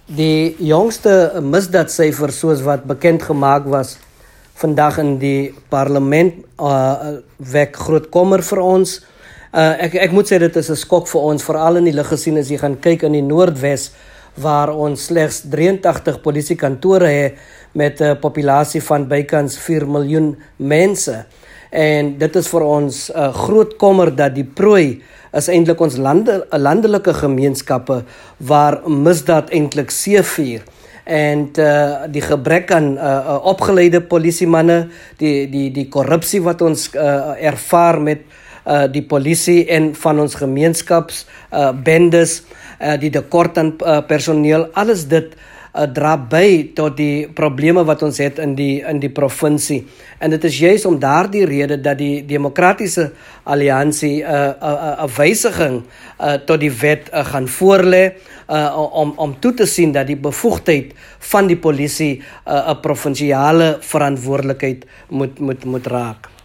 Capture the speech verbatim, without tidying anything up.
Die jongste misdaadsyfer soos wat bekend gemaak was vandag in die parlement uh, wek groot kommer vir ons. Uh, ek, ek moet sê dit is 'n skok vir ons, veral in die lig gesien as jy gaan kyk in die Noordwes waar ons slegs drieëntagtig polisiekantore het met 'n populasie van bykans vier miljoen mense. En dit is vir ons 'n uh, groot kommer dat die prooi is eintlik ons lande, landelike gemeenskappe waar misdaad eintlik seevier. En uh, die gebrek aan uh, uh, opgeleide polisiemanne, die die die korrupsie wat ons uh, ervaar met uh, die polisie en van ons gemeenskaps uh, bendes, uh, die tekort aan uh, personeel, alles dit uh, dra by tot die probleme wat ons het in die in die provinsie. En dit is juis om daardie rede dat die demokratiese alliansie 'n uh, 'n uh, uh, wysiging uh, tot die wet uh, gaan voorlê uh, om om toe te sien dat die bevoegdheid van die polisie 'n uh, 'n provinsiale verantwoordelikheid moet moet moet raak.